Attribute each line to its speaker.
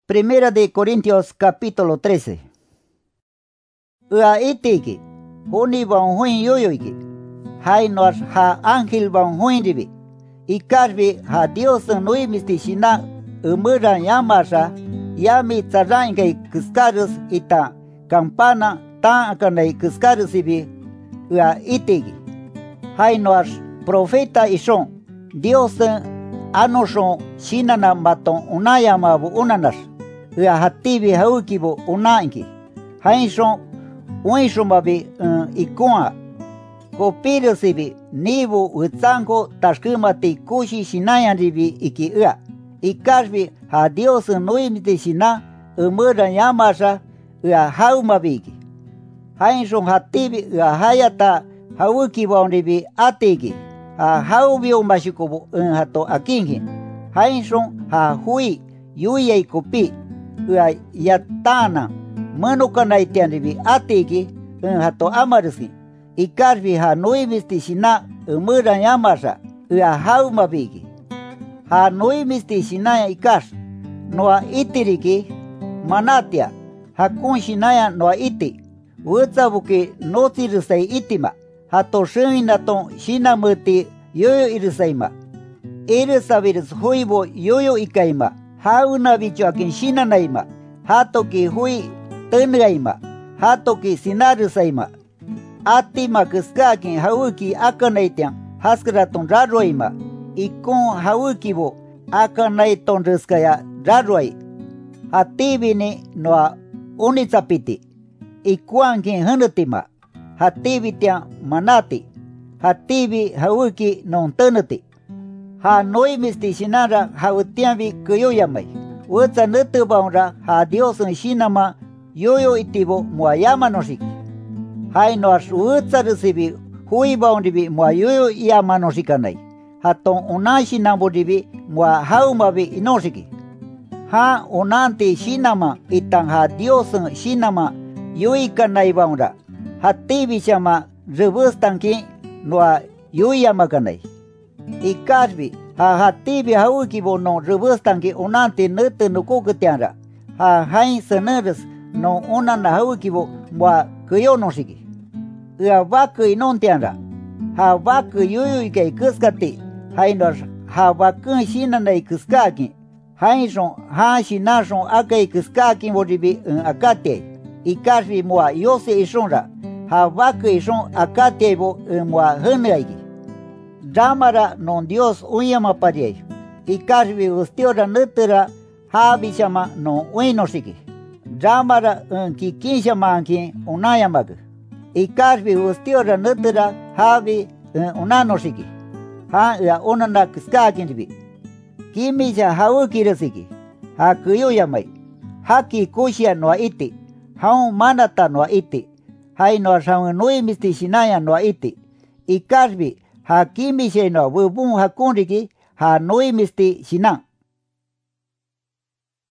Speaker 1: Primera de Corintios capítulo 13. Ua itiki, huni bang huin yoyoiki. Hai nos ha ángel bang huin ribi. Ikarbi ha Dios nui misti shina umuran yamasa yami tsarain kay kiskarus ita campana tan akanay kiskarus ibi ua itiki. Hai nos profeta ishon Dios anoshon shinana maton unayamabu unanas ua hatibi haukibu unainki. Hai shon uishumabi ikua kopirisibi nibu utsanko tashkumati kushi shinayan ribi iki ua. Ikarbi ha Dios nuimiti shina umuran yamasa ua haumabiki. Hainshon hatibi ua hayata haukibaun ribi atiki. Ha haubio mashikubu hato akingi. Hainshon ha hui yuyay kupi ua yatana manukanaytian ribi atiki hato amarisi. Ikarbi ha nuimisti shina umuran yamasa ua haumabiki. Ha nuimisti shinaya ikas noa itiriki manatia hakun shinaya noa iti wutsabuki notirisay itima hato shinaton shinamuti yoyo irisaima irisaviris huibo yoyo ikaima haunavichoakin shinanaima hatoki hui tengaima hatoki sinarisaima atima kiskakin hauki akanaitian haskraton raroima ikon haukibo akanaiton riskaya raruai. Hatibini noa unitsapiti. Ikuankin hanutima. Hatibitian manati. Hatibi hauki non tenuti. Ha noimisti shinara hautianvi kuyuyamai. Utsa nutubaunra ha Diosun shinama yoyo itibo muayama nosiki. Hai noas utsa risibi huibaundibi mua yoyo yama nosikanai. Haton unashi namburibi mua haumabi inosiki. Ha unanti shinama itan ha Diosun shinama yuika naibaunra. Hatibi shama rebustanki noa yuyama kanai. Ikarbi ha hatibi haukibo no rebustanki unanti nutu nukukutianra. Ha hain seneres no unana haukibo mua kuyonosiki. Ua vaku inontianra. Ha vaku yuyuike kuskati. Hainos ha vakun shinanay kiskakin. Hainshon ha shinashon akai kiskakin woribi akate. Ikarbi mua yose ishonra. Ha vaku ishon akate bo mua hanaigi. Damara non Dios uyama pariay. Ikarbi ustiora nutura ha bishama non uinosiki. Damara kikinshama ankin unayamagu. Ikarbi ustiora nutura ha bi unanosiki. Ha ua onana kiskakin ribi. Kimisha haukirisiki. Ha kuyuyamai. Haki kushia noa iti. Haun manata noa iti. Hai noa shaun nuimisti shinaya noa iti. Ikarbi ha kimisha noa wubun hakunriki ha nuimisti shinan.